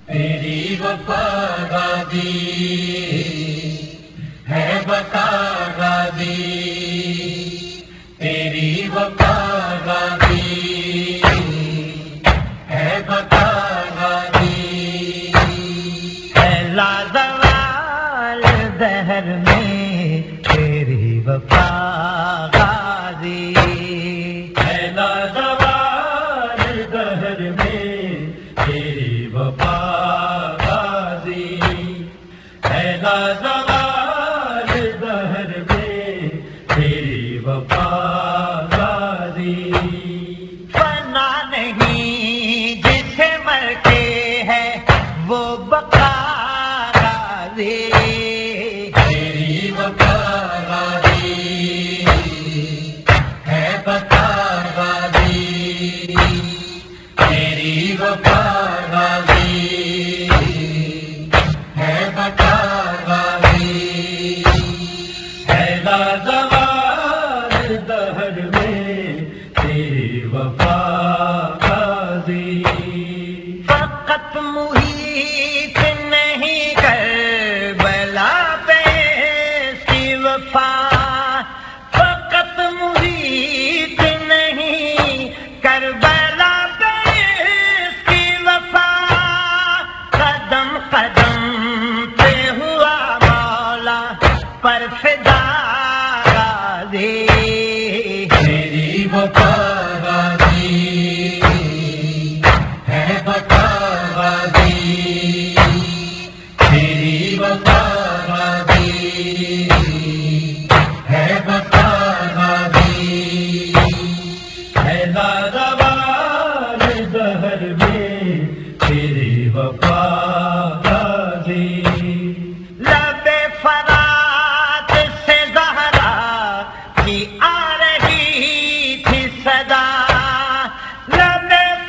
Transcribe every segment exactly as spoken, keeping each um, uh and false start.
تیری وفاداری ہے بتا غازی، تیری وفاداری ہے بتا غازی، ہے لازوال دہر میں تیری وفا غازی، ہے لازوال دہر میں تیری وفا غازی، ہے لازوال دہر میں تیری وفا غازی، فنا نہیں جسے مر کے ہے وہ بقا غازی، تیری وفا غازی ہے بقا غازی، تیری وفا غازی ہے بقا غازی، ہے لازوال دہر میں تیری وفا غازی، فقط محیط نہیں کربلا پہ اس کی وفا، فقط محیط نہیں کربلا پہ اس کی وفا، قدم قدم پہ ہوا مولا پر فدا غازی، تیری وفا غازی ہے بقا غازی، تیری وفا غازی ہے بقا غازی، ہے لازوال دہر میں تیری وفا غازی، لب فرات سے زہرا کی آ رہی تھی صدا، لب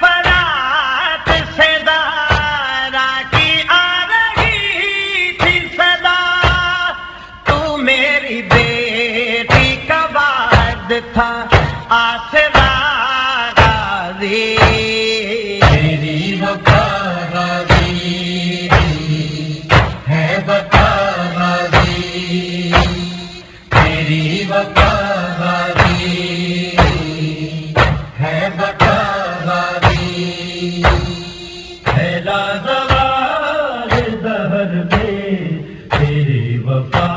فرات سے زہرا کی آ رہی تھی صدا، تو میری بیٹی کا وعد تھا آسرا غازی، تیری وفا غازی ہے بقا غازی، تیری وفا غازی ہے بقا غازی، ہے لازوال دہر میں تیری وفا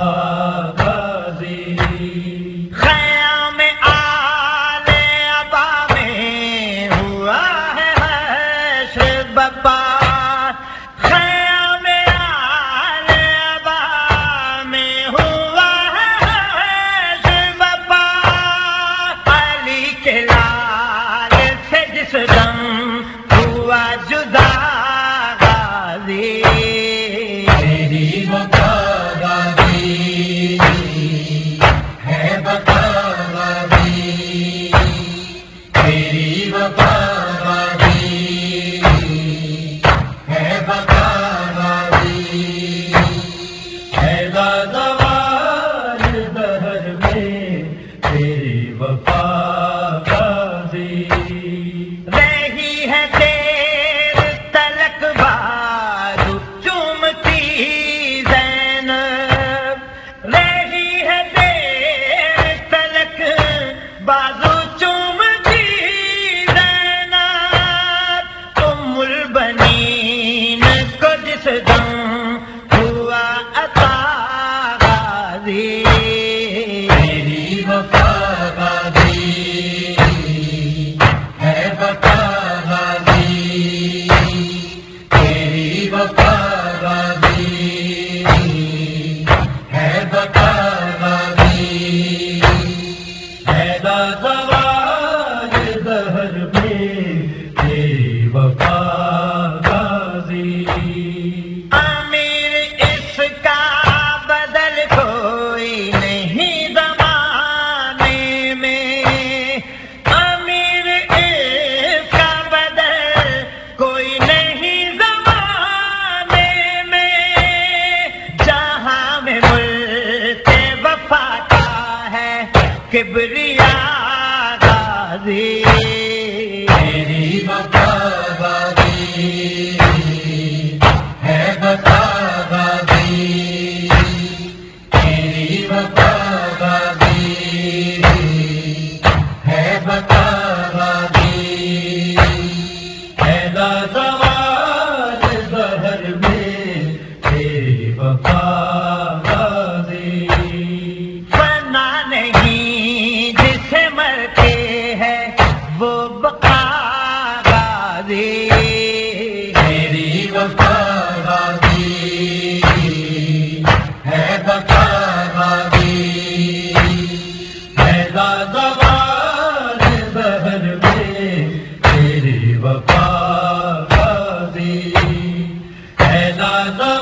غازی، خیام آل ابا میں ہوا ہے حشر بپا، خیام آل ابا میں ہوا ہے حشر بپا، علی کے لال سے جس دم ہوا جدا غازی، تیری وفا غازی ہے بقا غازی، تیری وفا غازی ہے بقا غازی، ہے لازوال دہر میں تیری وفا غازی، رہی ہے دیر تلک بازو چومتی زینب، رہی ہے دیر تلک بازو چومتی زینب، ام البنین کو جس دم ہوا عطا غازی، تیری وفا غازی ہے بقا غازی، تیری وفا غازی ہے بقا غازی، ہے لازوال دہر میں تیری وفا غازی، امیر اس کا بدل کوئی نہیں زمانے میں، امیر اس کا بدل کوئی نہیں زمانے میں، جہاں میں ملک وفا کا ہے کبریا غازی، تیری وفا غازی بتا دی ہے بتا دی ہے لازوال بہر میں تیری وفا دی ہے لازوال